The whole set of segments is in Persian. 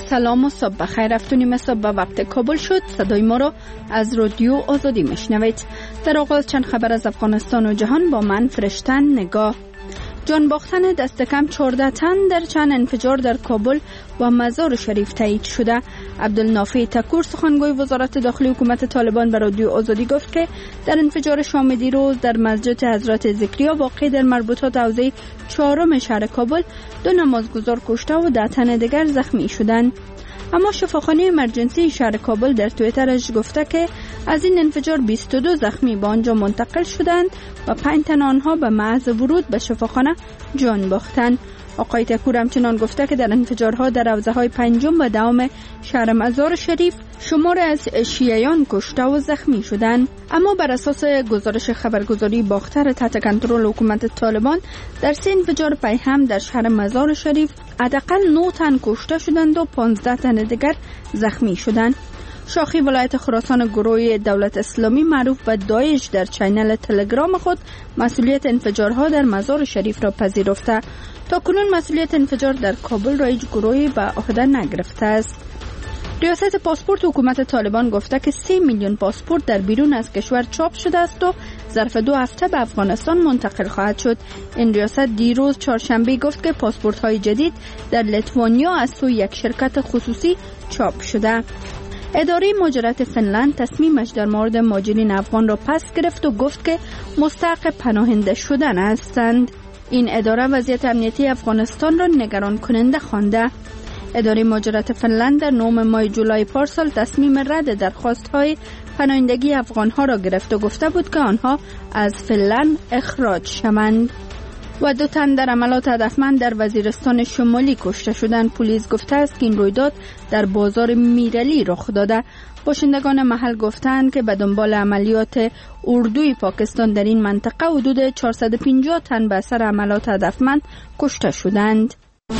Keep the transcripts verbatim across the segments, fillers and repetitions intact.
سلام و صبح بخیر. افتونیم صبح به وقت کابل شد. صدای ما رو از رادیو آزادی میشنوید. در آغاز چند خبر از افغانستان و جهان با من فرشتن نگاه. جان باختن دست کم چهارده تن در چند انفجار در کابل و مزار شریف تایید شده. عبدالنافع تکور سخنگوی وزارت داخلی حکومت طالبان به رادیو آزادی گفت که در انفجار شام دیروز در مسجد حضرت ذکریا واقع در مربوطات حوزه چهارم شهر کابل دو نمازگزار کشته و ده تن دیگر زخمی شدند. اما شفاخانه امرجنسی شهر کابل در توییترش گفته که از این انفجار بیست و دو زخمی به آنجا منتقل شدند و پنج تن آنها به محض ورود به شفاخانه جان باختند. آقای تکور همچنان گفته که در انفجارها در حوزه های پنجم و دهم شهر مزار شریف شمار از شیعیان کشته و زخمی شدند. اما بر اساس گزارش خبرگزاری باختر تحت کنترل حکومت طالبان در سه انفجار پیهم در شهر مزار شریف حداقل نه تن کشته شدند و پانزده تن دیگر زخمی شدند. شاخی ولایت خراسان گروه دولت اسلامی معروف به داعش در چینل تلگرام خود مسئولیت انفجارها در مزار شریف را پذیرفته. تا کنون مسئولیت انفجار در کابل را هیچ گروهی به عهده نگرفته است. ریاست پاسپورت حکومت طالبان گفته که سه میلیون پاسپورت در بیرون از کشور چاپ شده است و ظرف دو هفته به افغانستان منتقل خواهد شد. این ریاست دیروز چهارشنبه گفت که پاسپورت های جدید در لیتوانیا از سوی یک شرکت خصوصی چاپ شده. اداره مهاجرت فنلند تصمیمش در مورد مهاجرین افغان را پس گرفت و گفت که مستحق پناهنده شدن هستند. این اداره وضعیت امنیتی افغانستان را نگران کننده خوانده. اداره مهاجرت فنلند در نهم ماه جولای پارسال تصمیم رد درخواست‌های پناهندگی افغان‌ها را گرفت و گفته بود که آنها از فنلند اخراج شوند. و دو تن در عملات هدفمند در وزیرستان شمالی کشته شدند. پلیس گفته است که این رویداد در بازار میرلی رخ داده. باشندگان محل گفتند که به دنبال عملیات اردوی پاکستان در این منطقه حدود چهارصد و پنجاه تن به اثر عملات هدفمند کشته شدند.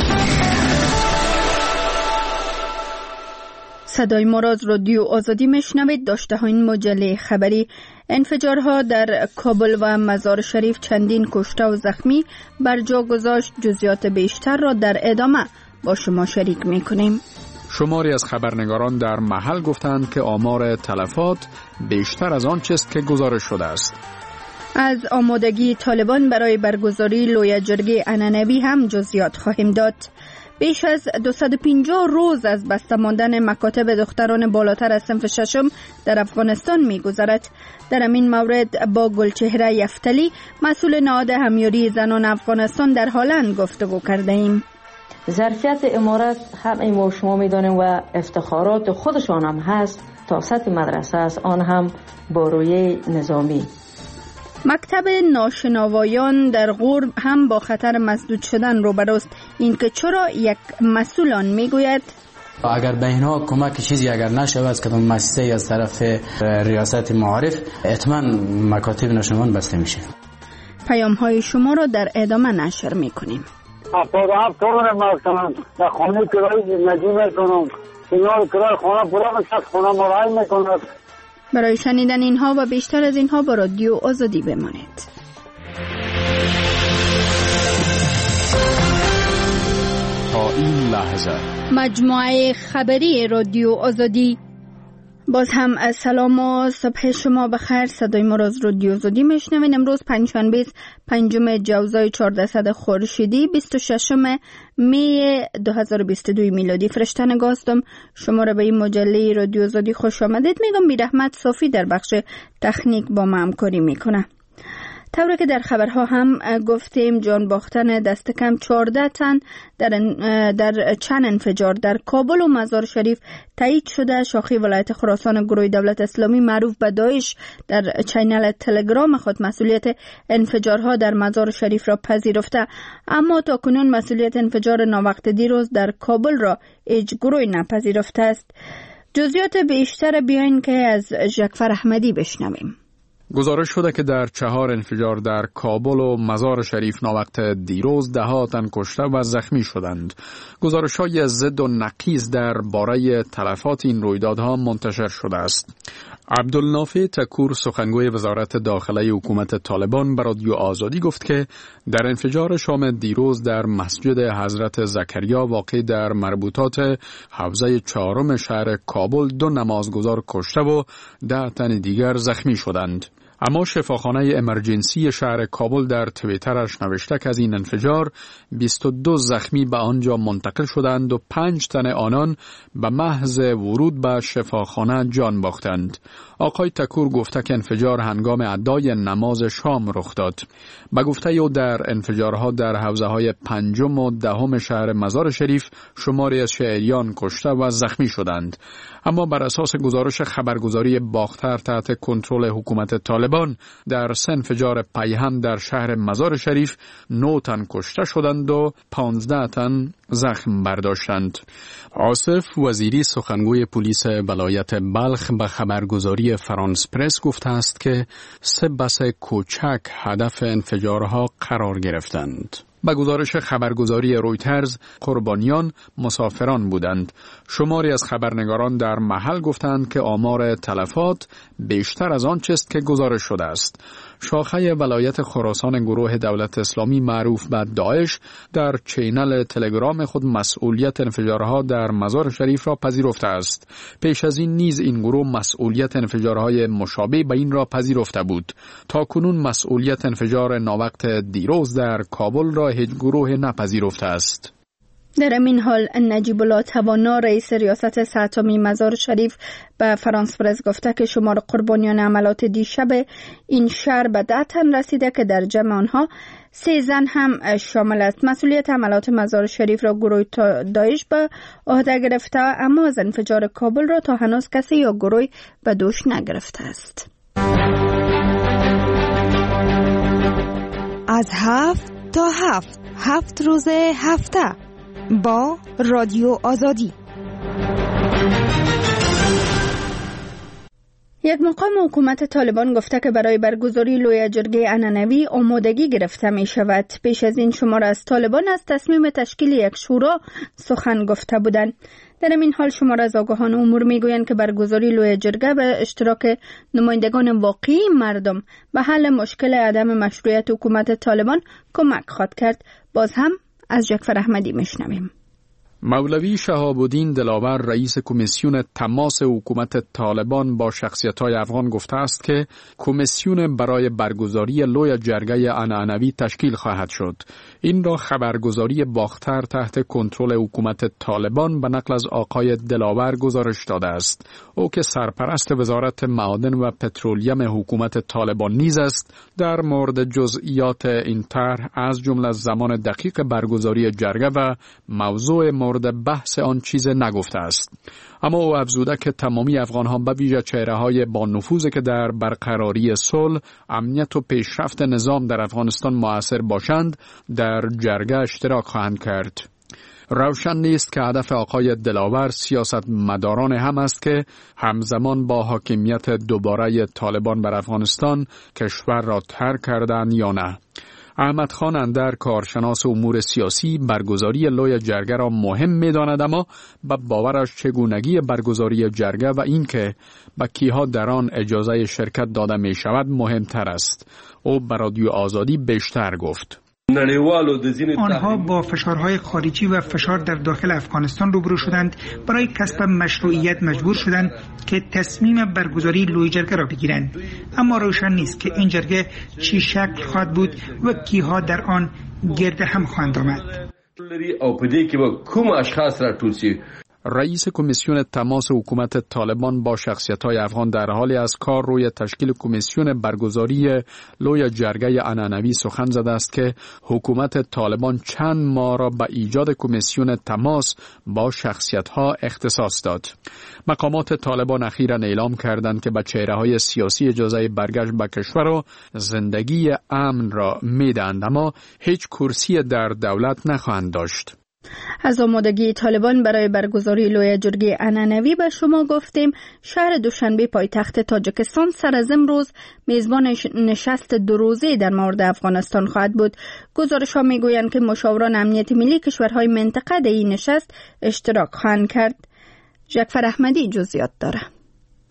صدای ما را از رادیو آزادی میشنوید. داشته ها این مجله خبری. انفجارها در کابل و مزار شریف چندین کشته و زخمی بر جا گذاشت. جزئیات بیشتر را در ادامه با شما شریک میکنیم. شماری از خبرنگاران در محل گفتند که آمار تلفات بیشتر از آن چیست که گزارش شده است. از آمادگی طالبان برای برگزاری لوی جرگه عنعنوی هم جزئیات خواهیم داد. بیش از دویست و پنجاه روز از بسته ماندن مکاتب دختران بالاتر از صنف ششم در افغانستان می‌گذرد. در این مورد با گلچهره یفتلی مسئول نهاد همیاری زنان افغانستان در هلند گفتگو کرده ایم. ظرفیت امارات همه ما شما می‌دانیم و افتخارات خودشان هم هست. تا سطح مدرسه است، آن هم با روی نظامی. مکتب ناشنوایان در غور هم با خطر مسدود شدن روبروست. این که چرا یک مسئولان میگوید اگر به اینها کمک چیزی اگر نشود که مؤسسه از طرف ریاست معارف حتما مکاتب ناشنوایان بسته میشه. پیام های شما را در ادامه نشر میکنیم. اپرام تورن ماستان در خانه کرای نجیمه کنم اینها کرای خانه پورا میشه خانه مرای میکنه. برای شنیدن اینها و بیشتر از اینها با رادیو آزادی بمانید. تا این لحظه مجموعه خبری رادیو آزادی. باز هم از سلام و صبح شما بخیر. صدای ما را از رادیو آزادی میشنوین. امروز پنجشنبه پنجم جوزای چهاردهصد خورشیدی بیست و ششم می دو هزار و بیست و دو میلادی. فرشتن نگاه هستم. شما را به این مجله رادیو آزادی خوش آمدید میگم. بیرحمت صافی در بخش تکنیک با ما همکاری میکنه. طوری که در خبرها هم گفتیم جان باختن دست کم چهارده تن در, در چند انفجار در کابل و مزار شریف تایید شده. شاخی ولایت خراسان گروه دولت اسلامی معروف به داعش در چینل تلگرام خود مسئولیت انفجارها در مزار شریف را پذیرفته. اما تا کنون مسئولیت انفجار ناوقت دیروز در کابل را هیچ گروهی نپذیرفته است. جزئیات بیشتر بیاین که از جعفر احمدی بشنویم. گزارش شده که در چهار انفجار در کابل و مزار شریف ناوقت دیروز ده ها تن کشته و زخمی شدند. گزارش‌های ضد و نقیض در باره تلفات این رویدادها منتشر شده است. عبدالنافع تکور سخنگوی وزارت داخله حکومت طالبان به رادیو آزادی گفت که در انفجار شام دیروز در مسجد حضرت زکریا واقع در مربوطات حوزه چهارم شهر کابل دو نمازگزار کشته و ده تن دیگر زخمی شدند. اما شفاخانه امرجنسی شهر کابل در توییترش نوشته که از این انفجار بیست و دو زخمی به آنجا منتقل شدند و پنج تن آنان به محض ورود به شفاخانه جان باختند. آقای تکور گفته که انفجار هنگام ادای نماز شام رخ داد. به گفته او در انفجارها در حوزه های پنجم و دهم شهر مزار شریف شماری از شهریان کشته و زخمی شدند. اما بر اساس گزارش خبرگزاری باختر تحت کنترل حکومت طالبان در سه انفجار پیهم در شهر مزار شریف نه تن کشته شدند و پانزده تن زخم برداشتند. آصف وزیری سخنگوی پلیس ولایت بلخ به خبرگزاری فرانس پرس گفته است که سه بس کوچک هدف انفجارها قرار گرفتند. به گزارش خبرگزاری رویترز قربانیان مسافران بودند. شماری از خبرنگاران در محل گفتند که آمار تلفات بیشتر از آنچه است که گزارش شده است. شاخه ولایت خراسان گروه دولت اسلامی معروف به داعش در چینل تلگرام خود مسئولیت انفجارها در مزار شریف را پذیرفته است. پیش از این نیز این گروه مسئولیت انفجارهای مشابه به این را پذیرفته بود. تا کنون مسئولیت انفجار ناوقت دیروز در کابل را هیچ گروه نپذیرفته است. در این حال نجیب الله توانا رئیس ریاست سه‌تامی مزار شریف به فرانس پرس گفته که شمار قربانیان عملات دیشب این شهر به ده تن رسیده که در جمع آنها سه زن هم شامل است. مسئولیت عملات مزار شریف را گروه داعش به عهده گرفته، اما از انفجار کابل را تا هنوز کسی یا گروه به دوش نگرفته است. از هفت تا هفت هفت روز هفته با رادیو آزادی. یک مقام حکومت طالبان گفته که برای برگزاری لوی جرگه عنعنوی آمادگی گرفته می شود. پیش از این شمار از طالبان از تصمیم تشکیل یک شورا سخن گفته بودند. در این حال شمار از آگاهان امور می گویند که برگزاری لوی جرگه به اشتراک نمایندگان واقعی مردم به حل مشکل عدم مشروعیت حکومت طالبان کمک خواهد کرد. باز هم از جعفر احمدی میشنویم. مولوی شهاب الدین دلاور رئیس کمیسیون تماس حکومت طالبان با شخصیت‌های افغان گفته است که کمیسیون برای برگزاری لوی جرگه عنعنوی تشکیل خواهد شد. این را خبرگزاری باختر تحت کنترل حکومت طالبان به نقل از آقای دلاور گزارش داده است. او که سرپرست وزارت معادن و پترولیم حکومت طالبان نیز است، در مورد جزئیات این طرح از جمله زمان دقیق برگزاری جرگه و موضوع مورد بحث آن چیز نگفته است. اما او افزوده که تمامی افغان‌ها به ویژه چهره‌های با نفوذی که در برقراری صلح، امنیت و پیشرفت نظام در افغانستان مؤثر باشند، در جرگه اشتراک خواهند کرد. روشن نیست که هدف آقای دلاور سیاست مداران هم است که همزمان با حاکمیت دوباره طالبان بر افغانستان کشور را ترک کردند یا نه. احمد خان اندر کارشناس امور سیاسی برگزاری لوی جرگه را مهم می‌داند، اما به باورش چگونگی برگزاری جرگه و اینکه به کیها در آن اجازه شرکت داده می شود مهمتر است. او به رادیو آزادی بیشتر گفت. آنها با فشارهای خارجی و فشار در داخل افغانستان روبرو شدند. برای کسب مشروعیت مجبور شدند که تصمیم برگزاری لوی جرگه را بگیرند. اما روشن نیست که این جرگه چی شکل خواهد بود و کیها در آن گرد هم خواهند آمد. رئیس کمیسیون تماس حکومت طالبان با شخصیت‌های افغان در حالی از کار روی تشکیل کمیسیون برگزاری لوی جرگه عنعنوی سخن زده است که حکومت طالبان چند ماه را به ایجاد کمیسیون تماس با شخصیت‌ها اختصاص داد. مقامات طالبان اخیراً اعلام کردند که به چهره‌های سیاسی اجازه برگشت به کشور و زندگی امن را می‌دهند، اما هیچ کرسی در دولت نخواهند داشت. از آمادگی طالبان برای برگزاری لوی جرگه عنعنوی به شما گفتیم. شهر دوشنبه پایتخت تاجیکستان سر از امروز میزبان نشست دو روزه در مورد افغانستان خواهد بود. گزارش‌ها میگویند که مشاوران امنیت ملی کشورهای منطقه در این نشست اشتراک خواهند کرد. جعفر احمدی جزئیات داره.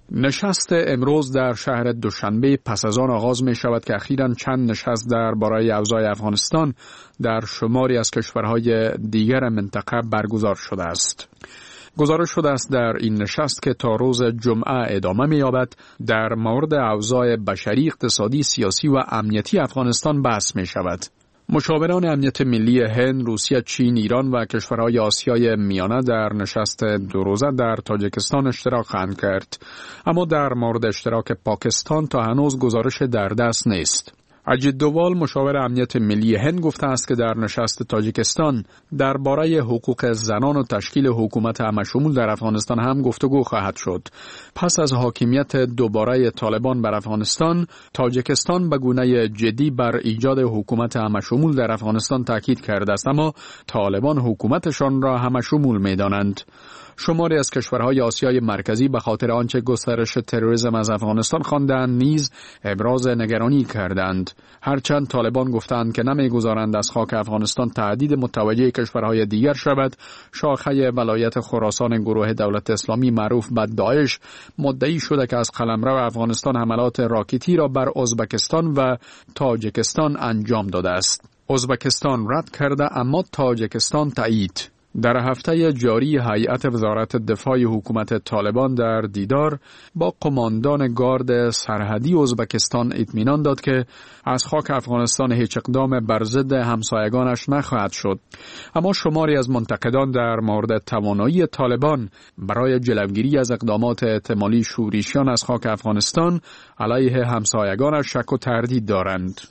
نشست امروز در شهر دوشنبه پس از آن آغاز می شود که اخیراً چند نشست در باره اوضاع افغانستان در شماری از کشورهای دیگر منطقه برگزار شده است. گزارش شده است در این نشست که تا روز جمعه ادامه می یابد در مورد اوضاع بشری، اقتصادی، سیاسی و امنیتی افغانستان بحث می شود. مشاوران امنیت ملی هند، روسیه، چین، ایران و کشورهای آسیای میانه در نشست دو روزه در تاجیکستان اشتراک خواهند کرد، اما در مورد اشتراک پاکستان تا هنوز گزارش در دست نیست. اجید دووال مشاور امنیت ملی هند گفته است که در نشست تاجیکستان درباره حقوق زنان و تشکیل حکومت همشمول در افغانستان هم گفتگو خواهد شد. پس از حاکمیت دوباره طالبان بر افغانستان، تاجیکستان به گونه جدی بر ایجاد حکومت همشمول در افغانستان تاکید کرده است، اما طالبان حکومتشان را همشمول می‌دانند. شماری از کشورهای آسیای مرکزی به خاطر آنچه گسترش تروریسم از افغانستان خواندند نیز ابراز نگرانی کردند. هرچند طالبان گفتند که نمیگذارند از خاک افغانستان تهدید متوجه کشورهای دیگر شود، شاخه ولایت خراسان گروه دولت اسلامی معروف به داعش مدعی شده که از قلمرو افغانستان حملات راکتی را بر ازبکستان و تاجیکستان انجام داده است. ازبکستان رد کرده اما تاجیکستان تایید. در هفته جاری هیئت وزارت دفاع حکومت طالبان در دیدار با قماندان گارد سرحدی ازبکستان اطمینان داد که از خاک افغانستان هیچ اقدام بر ضد همسایگانش نخواهد شد. اما شماری از منتقدان در مورد توانایی طالبان برای جلوگیری از اقدامات احتمالی شورشیان از خاک افغانستان علیه همسایگانش شک و تردید دارند.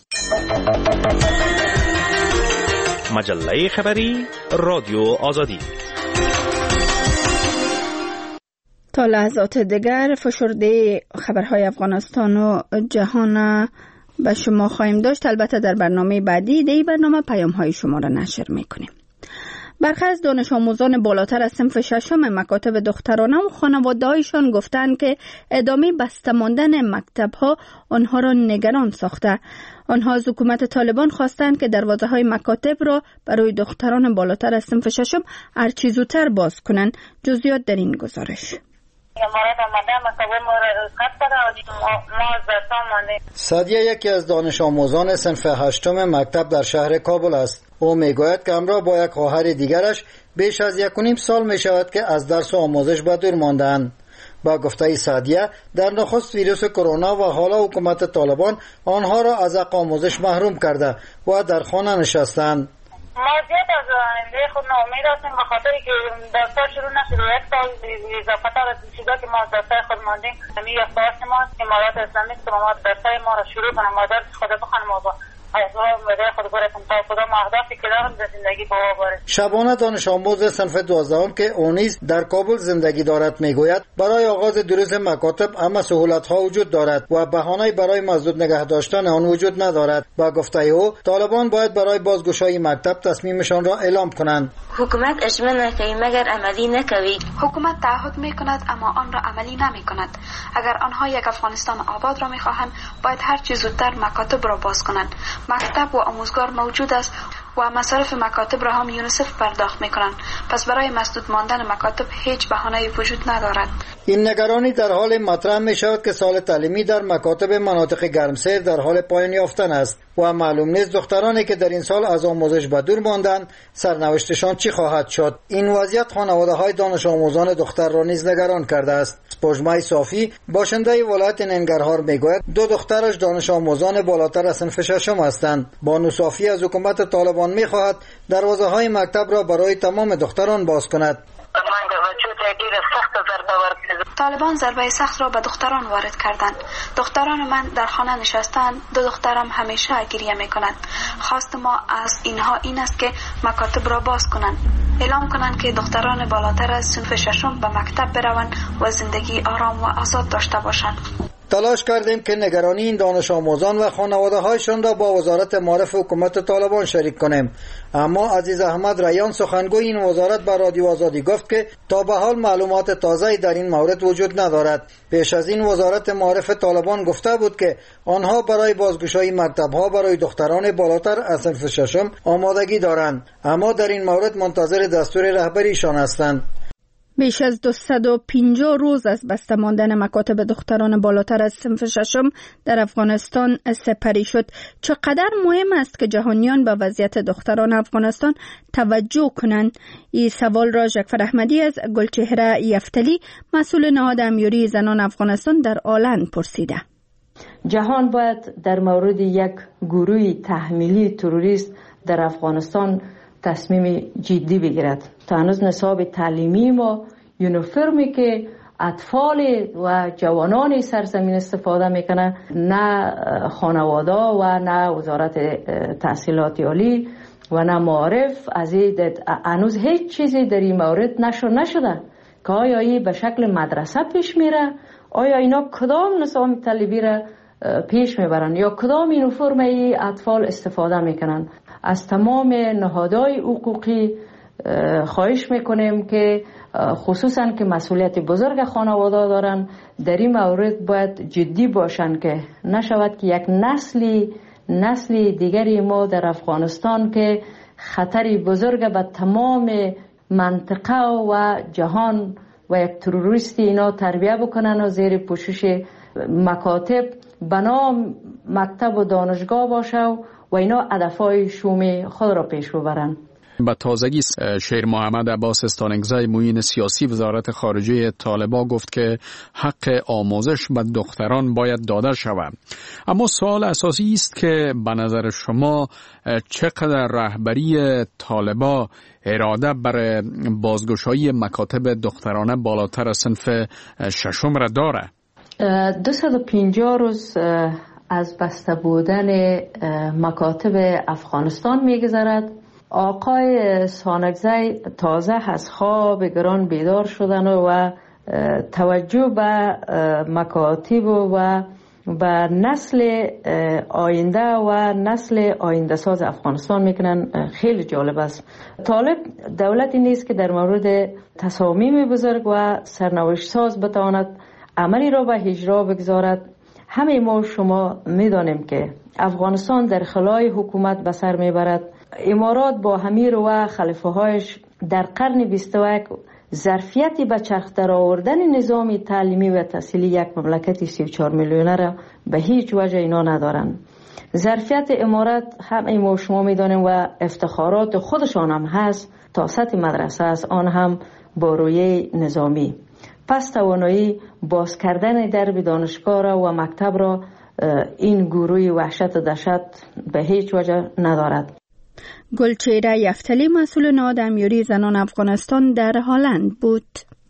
مجله خبری رادیو آزادی. تا لحظات دیگر فشرده خبرهای افغانستان و جهان به شما خواهیم داشت. البته در برنامه بعدی دی برنامه پیام های شما را نشر میکنیم. برخی از دانش آموزان بالاتر از صنف ششم مکاتب دخترانه و خانواده‌هایشان گفتند که ادامه بسته ماندن مکتب‌ها آنها را نگران ساخته. آنها از حکومت طالبان خواستند که دروازه‌های مکاتب را برای دختران بالاتر از صنف ششم هرچه زودتر باز کنند. جزئیات در این گزارش. سادیه یکی از دانش آموزان صنف هشتم مکتب در شهر کابل است. او میگوید که همراه با یک خواهر دیگرش بیش از یک و نیم سال می شود که از درس و آموزش به دور ماندند. با گفته سادیه در نخست ویروس کرونا و حالا حکومت طالبان آنها را از حق آموزش محروم کرده و در خانه نشستند. ما زیاد از آینده خود ناامید هستیم به خاطر که درس‌ها شروع نشده. یک سال اضافه تر از چیزا که ما درس‌های خود ماندیم همین یادداشت ما امارات اسلامی است که ما درس‌های ما را شروع کنیم، ما درس خود بخوانیم و شبانه دانش آموز صنف دوازدهم که او نیز در کابل زندگی دارد میگوید برای آغاز دروس مکاتب اما سهولت ها وجود دارد و بهانه‌ای برای مسدود نگه داشتن آن وجود ندارد. با گفته او طالبان باید برای بازگشایی مکتب تصمیمشان را اعلام کنند. حکومت اجماع نکنی مگر عملی نکوی. حکومت تعهد میکند اما آن را عملی نمیکند. اگر آنها یک افغانستان آباد را میخواهند باید هر چه زودتر مکاتب را باز کنند. مکتب و آموزگار موجود است و مصارف مکاتب را هم یونیسف پرداخت میکنند. پس برای مسدود ماندن مکاتب هیچ بهانه‌ای وجود ندارد. این نگرانی در حال مطرح می شود که سال تعلیمی در مکاتب مناطق گرمسیر در حال پایان یافتن است و معلوم نیست دخترانی که در این سال از آموزش به دور ماندند سرنوشتشان چی خواهد شد. این وضعیت خانواده‌های دانش آموزان دختر را نیز نگران کرده است. پژمای صافی باشنده ولایت ننگرهار میگوید دو دخترش دانش آموزان بالاتر از صنف ششم هستند. بانو صافی از حکومت طالبان میخواهد دروازه‌های مکتب را برای تمام دختران باز کند. طالبان ضربه سخت را به دختران وارد کردند. دختران من در خانه نشستند، دو دخترم همیشه گریه میکنند. خواست ما از اینها این است که مکاتب را باز کنند، اعلام کنند که دختران بالاتر از صنف ششم به مکتب بروند و زندگی آرام و آزاد داشته باشند. تلاش کردیم که نگرانی این دانش آموزان و خانواده‌هایشان را با وزارت معارف حکومت طالبان شریک کنیم، اما عزیز احمد ریان سخنگوی این وزارت به رادیو آزادی گفت که تا به حال معلومات تازه‌ای در این مورد وجود ندارد. پیش از این وزارت معارف طالبان گفته بود که آنها برای بازگشایی مکتب‌ها برای دختران بالاتر از صنف ششم آمادگی دارند، اما در این مورد منتظر دستور رهبریشان هستند. بیش از دویست و پنجاه روز از بسته ماندن مکاتب دختران بالاتر از صنف ششم در افغانستان سپری شد. چقدر مهم است که جهانیان به وضعیت دختران افغانستان توجه کنند؟ این سوال را جعفر احمدی از گلچهره یفتلی، مسئول نهاد امیری زنان افغانستان در آلند پرسیده. جهان باید در مورد یک گروه تحمیلی تروریست در افغانستان تصمیم جدی بگیرد. تا هنوز نصاب تعلیمی ما یونیفرمی که اطفال و جوانان سرزمین استفاده میکنه، نه خانواده و نه وزارت تحصیلات عالی و نه معارف، از این هنوز هیچ چیزی در این مورد نشر نشده که آیا این به شکل مدرسه پیش میره، آیا اینا کدام نظام تعلیمی را پیش میبرن یا کدام یونیفرم ای اطفال استفاده میکنن. از تمام نهادهای حقوقی خواهش میکنیم که خصوصا که مسئولیت بزرگ خانواده دارن، در این مورد باید جدی باشن که نشود که یک نسلی نسلی دیگری ما در افغانستان که خطری بزرگ به تمام منطقه و جهان و یک تروریستی اینا تربیه بکنن و زیر پوشش مکاتب بنام مکتب و دانشگاه باشه و اینا هدفهای شوم خود را پیش ببرن. به تازگی شیر محمد عباس استانگزی معین سیاسی وزارت خارجه طالبان گفت که حق آموزش به دختران باید داده شود. اما سوال اساسی است که به نظر شما چقدر رهبری طالبان اراده بر بازگشایی مکاتب دخترانه بالاتر از صنف ششم را داره؟ دویست و پنجاه روز از بسته بودن مکاتب افغانستان میگذرد. آقای سانگزی تازه از خواب گران بیدار شدن و توجه به مکاتب و به نسل آینده و نسل آینده ساز افغانستان میکنن. خیلی جالب است. طالب دولتی نیست که در مورد تصامیم بزرگ و سرنوشت ساز بتواند عملی را به اجرا بگذارد. همه ما شما میدانیم که افغانستان در خلای حکومت به سر میبرد. امارات با امیر و خلیفه هایش در قرن بیست و یک ظرفیتی به چرخ در آوردن نظام تعلیمی و تحصیلی یک مملکت سی و چهار میلیونه را به هیچ وجه اینا ندارند. ظرفیت امارات همه ما شما میدانیم و افتخارات خودشان هم هست تا سطح مدرسه است، آن هم با روی نظامی. پس توانایی باز کردن درب دانشگاه را و مکتب را این گروه وحشت و دهشت به هیچ وجه ندارد. گلچهره یفتلی، مسئول نهاد امیری زنان افغانستان در هلند بود.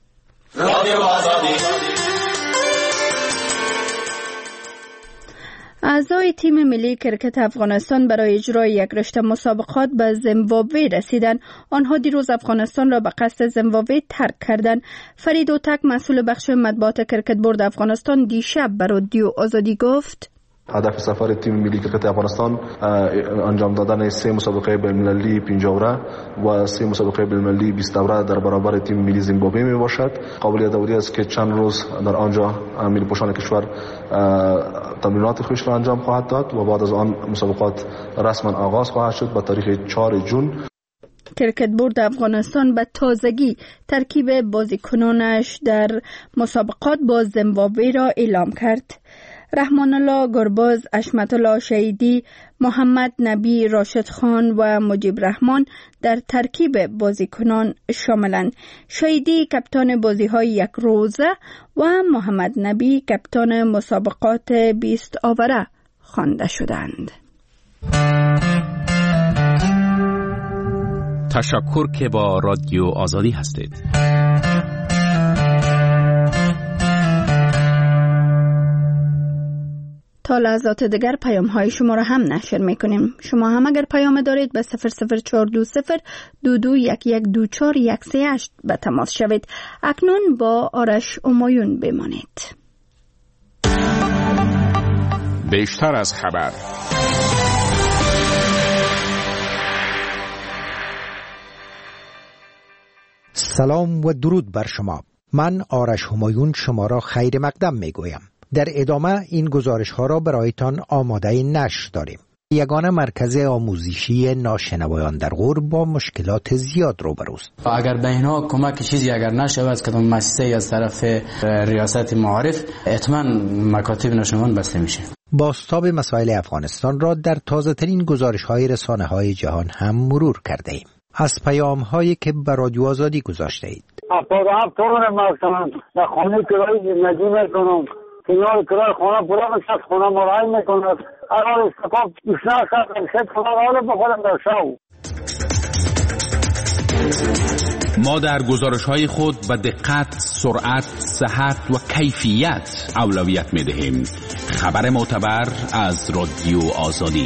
اعضای تیم ملی کرکت افغانستان برای اجرای یک رشته مسابقات به زیمبابوه رسیدند. آنها دیروز افغانستان را به قصد زیمبابوه ترک کردند. فرید اوتک، مسئول بخش مطبوعات کرکت بورد افغانستان، دیشب به رادیو آزادی گفت هدف سفر تیم ملی کرکت افغانستان انجام دادن سه مسابقه بین‌المللی پنجاه و سه مسابقه بین‌المللی بیست در برابر تیم ملی زیمبابوه می باشد. قابل یادآوری است که چند روز در آنجا ملی پوشان کشور تمرینات خویش را انجام خواهد داد و بعد از آن مسابقات رسما آغاز خواهد شد به تاریخ چهارم ژوئن. کرکت بورد افغانستان به تازگی ترکیب بازیکنانش در مسابقات با زیمبابوه را اعلام کرد. رحمان الله گرباز، اشمت الله شهیدی، محمد نبی راشد خان و مجیب رحمان در ترکیب بازیکنان شاملند. شهیدی کپتان بازی‌های یک روزه و محمد نبی کپتان مسابقات بیست آوره خوانده شدند. تشکر که با رادیو آزادی هستید. تا لحظات دیگر پیام های شما را هم نشر میکنیم. شما هم اگر پیام دارید به صفر صفر چهار دو صفر دو دو یک یک دو چهار یک سه هشت به تماس شوید. اکنون با آرش همایون بمانید. بیشتر از خبر. سلام و درود بر شما. من آرش همایون شما را خیر مقدم میگویم. در ادامه این گزارش ها را برایتان آماده نشر داریم. یگانه مرکز آموزشی ناشنوایان در غور با مشکلات زیاد روبروست. اگر به اینها کمک چیزی اگر نشود که مؤسسه از طرف ریاست معارف، حتما مکاتب ناشنوایان بسته میشه. بازتاب مسائل افغانستان را در تازه ترین گزارش های رسانه های جهان هم مرور کرده ایم. از پیام هایی که به رادیو آزادی گذاشته اید. هفتاد و هفت تورم مثلا در خانه کرایی ندی میکنم، کنار کرای خانه پورا بسید خانه مرای میکند. اگر استفاق اشنا شد شد خانه حالا بخورم در شو. ما در گزارش های خود به دقت، سرعت، صحت و کیفیت اولویت می دهیم. خبر معتبر از رادیو آزادی.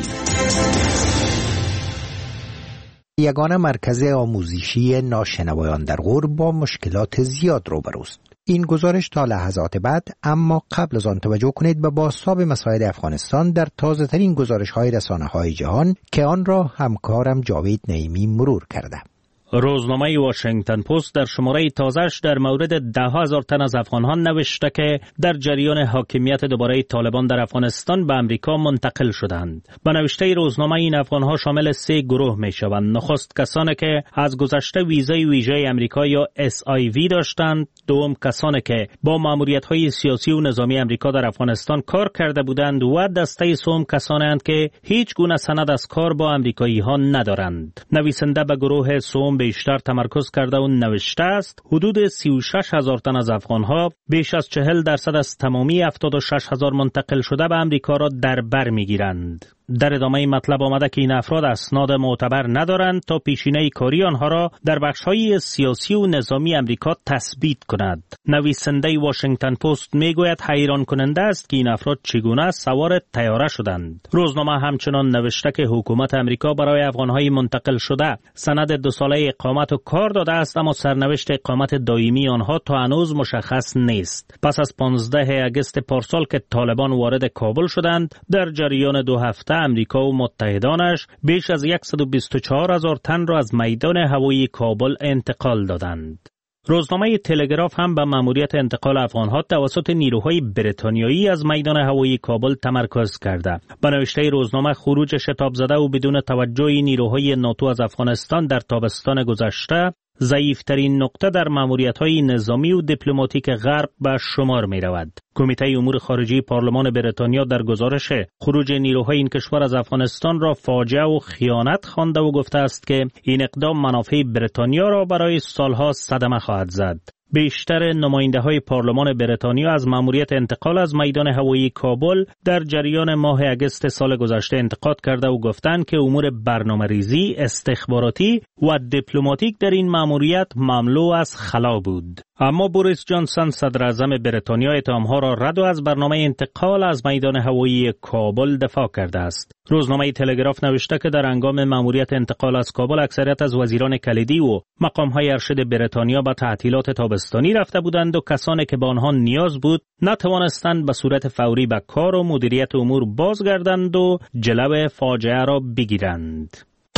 یگانه مرکز آموزشی ناشنوایان در غور با مشکلات زیاد روبروست. این گزارش تا لحظات بعد، اما قبل از آن توجه کنید به بازتاب مسائل افغانستان در تازه ترین گزارش های رسانه های جهان که آن را همکارم جاوید نعیمی مرور کرده. روزنامه واشنگتن پست در شماره تازه‌اش در مورد ده هزار تن از افغان‌ها نوشته که در جریان حاکمیت دوباره طالبان در افغانستان به امریکا منتقل شدند. به نوشته روزنامه این افغان‌ها شامل سه گروه می‌شوند. نخست کسانی که از گذشته ویزای ویژه امریکا یا اس آی وی داشتند، دوم کسانی که با ماموریت‌های سیاسی و نظامی امریکا در افغانستان کار کرده بودند و دسته سوم کسانی اند که هیچ گونه سند از کار با امریکایی‌ها ندارند. نویسنده به گروه سوم بیشتر تمرکز کرده و نوشته است حدود سی و شش هزار تن از افغانها، بیش از چهل درصد از تمامی هفتاد و شش هزار منتقل شده به امریکا را در بر میگیرند. در ادامه مطلب آمده که این افراد اسناد معتبر ندارند تا پیشینه کاری آنها را در بخش‌های سیاسی و نظامی امریکا تثبیت کند. نویسنده واشنگتن پست میگوید حیران کننده است که این افراد چگونه سوار طیاره شدند. روزنامه همچنان نوشته که حکومت امریکا برای افغان‌های منتقل شده سند دو ساله اقامت و کار داده است، اما سرنوشت اقامت دائمی آنها تا هنوز مشخص نیست. پس از پانزده آگوست پارسال که طالبان وارد کابل شدند، در جریان دو هفته امریکا و متحدانش بیش از صد و بیست و چهار هزار تن را از میدان هوایی کابل انتقال دادند. روزنامه تلگراف هم به مأموریت انتقال افغانها توسط نیروهای بریتانیایی از میدان هوایی کابل تمرکز کرده. به نوشته روزنامه خروج شتاب زده و بدون توجه نیروهای ناتو از افغانستان در تابستان گذشته ضعیفترین نقطه در مأموریت‌های نظامی و دیپلماتیک غرب به شمار می‌رود. کمیته امور خارجه پارلمان بریتانیا در گزارش خروج نیروهای این کشور از افغانستان را فاجعه و خیانت خوانده و گفته است که این اقدام منافع بریتانیا را برای سالها صدمه خواهد زد. بیشتر نماینده‌های پارلمان بریتانیا از مأموریت انتقال از میدان هوایی کابل در جریان ماه آگوست سال گذشته انتقاد کرده و گفتند که امور برنامه‌ریزی، استخباراتی و دیپلماتیک در این مأموریت مملو از خلا بود. اما بوریس جانسون صدر اعظم بریتانیا اتهام‌ها را رد و از برنامه انتقال از میدان هوایی کابل دفاع کرده است. روزنامه تلگراف نوشته که در هنگام مأموریت انتقال از کابل اکثریت از وزیران کلیدی و مقام‌های ارشد بریتانیا به تعطیلات تابستانی رفته بودند و کسانی که به آنها نیاز بود نتوانستند به صورت فوری به کار و مدیریت امور بازگردند و جلو فاجعه را بگیرند.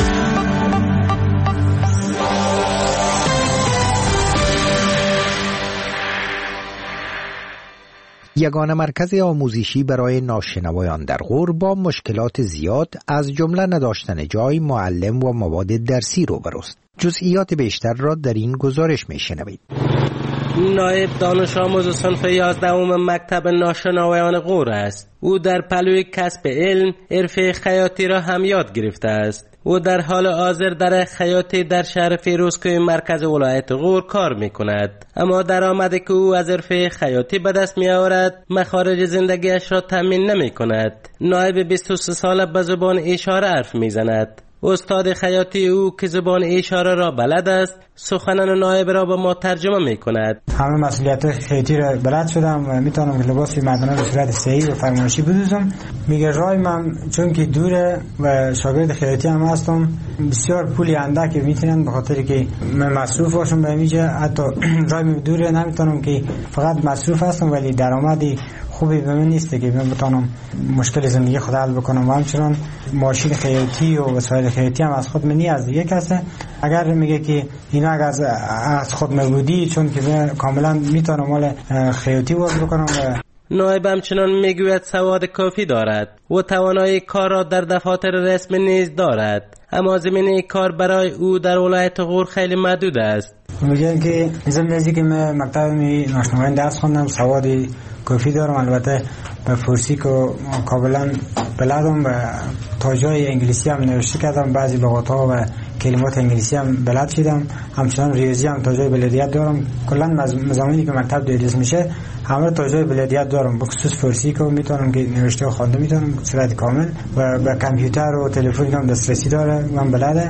یگانه مرکز آموزشی برای ناشنوایان در غور با مشکلات زیاد از جمله نداشتن جای، معلم و مواد درسی روبروست. جزئیات بیشتر را در این گزارش میشنوید. نایب دانش آموز صنف یازدهم مکتب ناشنوایان غور است. او در پلوی کسب علم حرفه خیاطی را هم یاد گرفته است. او در حال حاضر در خیاطی در شهر فیروزکوه مرکز ولایت غور کار می کند. اما درآمدی که او از حرفه خیاطی به دست می آورد مخارج زندگیش را تامین نمی کند. نایب بیست و سه ساله به زبان اشاره حرف می زند. استاد خیاطی او که زبان اشاره را بلد است سخنان نایب را به ما ترجمه می کند. همه مسئولیت خیاطی را بلد شدم و میتونم که لباس مردانه به صورت صحیح و فرمایشی بدوزم. میگه رای من چون که دوره و شاگرد خیاطی هم هستم بسیار پولی اندک میتونن به خاطر که من مصروف باشم به میجه حتی رای من دوره نمیتونم که فقط مصروف هستم ولی درآمدی خوبی به من نیست که من بتونم مشکل زندگی خود حل بکنم. و همچنان ماشین خیاطی و وسایل خیاطی هم از خود منی از دیگه کسه. اگر میگه که اینا از از خود مبودی چون که کاملا میتونم مال خیاطی وارد بکنم و نایب همچنان میگوید سواد کافی دارد و توانایی کار را در دفاتر رسمی نیز دارد، اما زمینه کار برای او در ولایت غور خیلی محدود است. میگن که زمینه که من مکتب می ناشناوایی درس خوندم، سواد کافی دارم، البته به فارسی که کاملا بلدم و تا جای انگلیسی هم نوشته کردم، بعضی لغات‌ها و کلمات انگلیسی هم بلد شدم، همچنان ریاضی هم تا جای بلدیت دارم. کلا مضامینی که مکتب تدریس میشه همه تا جای بلدیت دارم، به خصوص فارسی که میتونم که نوشته و خوانده میتونم صورت کامل، و به کامپیوتر و تلفن هم دسترسی داره، من بلده.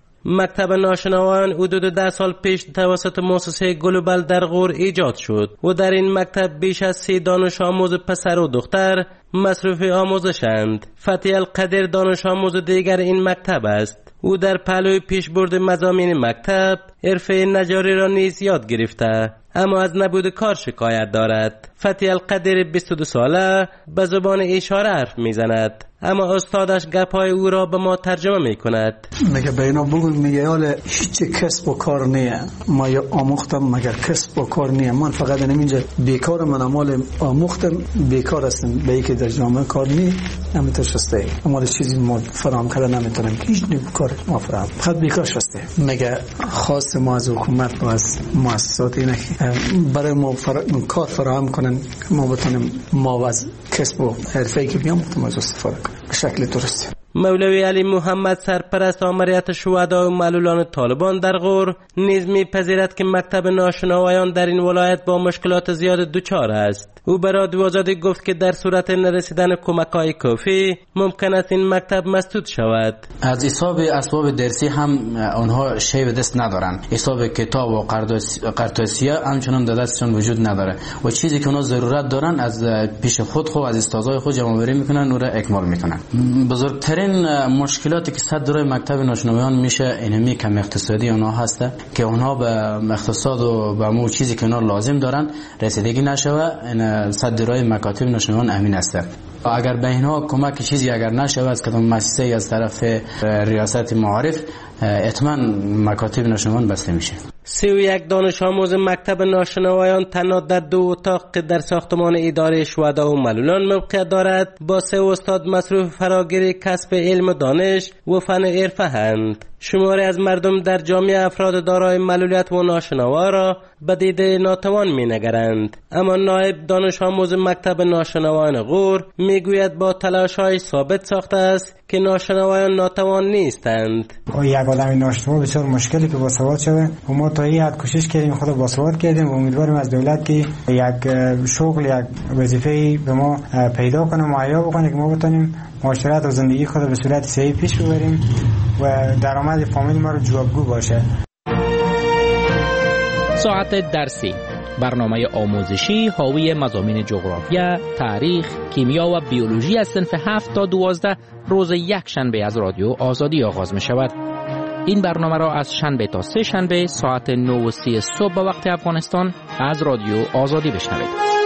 مکتب ناشنوایان حدود ده سال پیش توسط مؤسسه گلوبال در غور ایجاد شد و در این مکتب بیش از سی دانش آموز پسر و دختر مصروف آموزشند. فتحی القدر دانش آموز دیگر این مکتب است. او در پهلوی پیشبرد مضامین مکتب حرفه نجاری را نیز یاد گرفته، اما از نبود کار شکایت دارد. فتحی القدر بیست و دو ساله به زبان اشاره حرف میزند، اما استادش گپای او را به ما ترجمه میکند. میگه به اینا بگو، میگه حالا هیچ کسب و کار نیه، ما یا آموختم مگر کسب و کار نیه، من فقط اینجا بیکارم، من مال آموختم بیکار هستم، به یکی در جامعه کار نی نمیتونه شسته، اما چیزی ما فراهم کرده نمیتونم، هیچ کار ما فراهم، فقط بیکار شسته. میگه خواست ما از حکومت و از مؤسسات اینه که برای ما فر... کار فراهم کنن، ما بتونیم ما از کسب و حرفه‌ای که بیام بتونیم از استفاده کنیم به شکل درست. مولوی علی محمد سرپرست آمریت شهدا و معلولان طالبان در غور نیز می‌پذیرد که مکتب ناشنوایان در این ولایت با مشکلات زیاد دچار است. او به رادیو آزادی گفت که در صورت نرسیدن کمک‌های کافی ممکن است این مکتب مسدود شود. از حساب اسباب درسی هم آنها شی به دست ندارن، حساب کتاب و قرطاسیه همچنان در دستشان وجود نداره و چیزی که اونها ضرورت دارن از پیش خود خود از استادای خود جمع آوری میکنن و را اکمال میکنن. بزرگترین مشکلاتی که صدر مکتب ناشنوایان میشه اینمی کم اقتصادی اونها هسته که اونها به اقتصاد و به مو چیزی که اونها لازم دارن رسیدگی نشوه. صدرای مکاتب ناشنوایان امین است. اگر به اینها کمک چیزی اگر نشود از کدام مؤسسه از طرف ریاست معارف، حتما مکاتب ناشنوایان بسته میشه. سی و یک دانش آموز مکتب ناشنوایان تنها در دو اتاق در ساختمان اداره شهدا و معلولان موقعیت دارد، با سه استاد مصروف فراگیری کسب علم و دانش و فن حرفه اند. شماری از مردم در جامعه افراد دارای معلولیت و ناشنوا را به دیده ناتوان می‌نگرند، اما نایب دانش آموز مکتب ناشنوایان غور میگوید با تلاش‌های ثابت ساخته است که ناشنوایان ناتوان نیستند. یک آدم ناشنوا بسیار مشکلی که باسواد شده و ما تا این حد کوشش کردیم خود باسواد کردیم و امیدواریم از دولت که یک شغل یک وظیفه‌ای به ما پیدا کنه، مهیا بکنه که ما بتونیم معاشرت و زندگی خود به صورت صحیح پیش ببریم و درآمد فامیل ما رو جوابگو باشه. ساعت درسی، برنامه آموزشی حاوی مضامین جغرافیا، تاریخ، کیمیا و بیولوژی از صنف هفت تا دوازده روز یک شنبه از رادیو آزادی آغاز می شود. این برنامه را از شنبه تا سه شنبه ساعت نه و سی صبح به وقت افغانستان از رادیو آزادی بشنوید.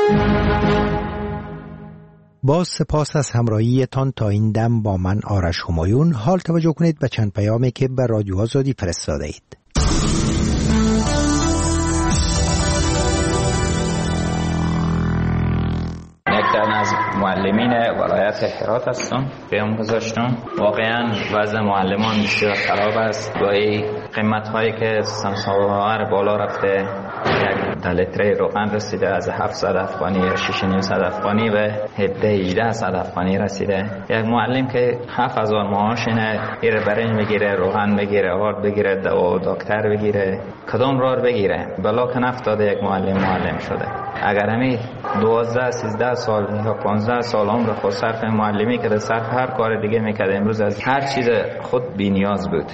با سپاس از همراهیتان تا این دم با من آرش همایون. حال توجه کنید به چند پیامی که به رادیو آزادی فرستاده اید. یکتن از معلمین ولایت هرات هستم، پیام گذاشتم. واقعا وضع معلمان بسیار خراب است. با این قیمت هایی که سمساوار بالا رفته، یک لیتر روغن رسیده از هفتصد افغانی یا شش و نیم صد افغانی به هفده هجده صد افغانی رسیده. یک معلم که هفت هزار معاشینه، ایره برنج بگیره، روغن بگیره، آرد بگیره، دوا دکتر بگیره، کدام راه بگیره؟ بلا که نفتاده یک معلم معلم شده. اگر همی دوازده سیزده سال یا پانزده سال عمر خود صرف معلمی که در صرف هر کار دیگه میکرد، امروز از هر چیز خود بی نیاز بود.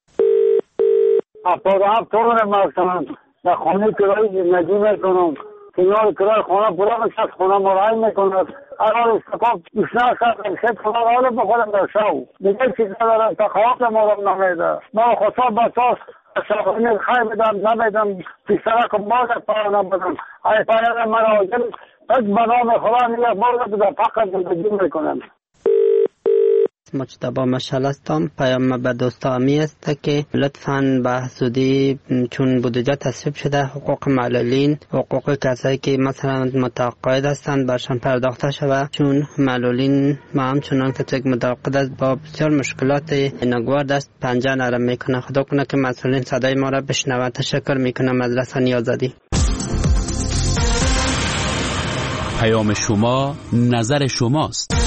هفتاد و هفت تومن مثلا در خانه کرایی زندگی میکنم، کنار کرای خانه پورا میشد، خانه مرایی میکند. اگر استقاب اشنا شد امشب خانه را بخورم در شو دیگه چیز ندارم، تا خواب مارم نمیده. ما خصوصا بساس شبانه خیلی بدم نمیدم، پیشترک مازد پارا نبودم. ای پایان مرا آجل از بنام خدا نیست، بارد در فقط زندگی میکنم. مجتبی مشعل هستم. پیام به دوستامی است که لطفاً به زودی چون بودجه تصویب شده حقوق معلولین، حقوق کسایی که مثلا متقاعد هستند برشان پرداخته شود، چون معلولین ما همچنان که یک متقاعد است با بسیار مشکلات ناگوار دست پنجه نرم میکنه. خدا کنه که مسئولین صدای ما را بشنوند. تشکر میکنم از رسانه آزادی. پیام شما نظر شماست.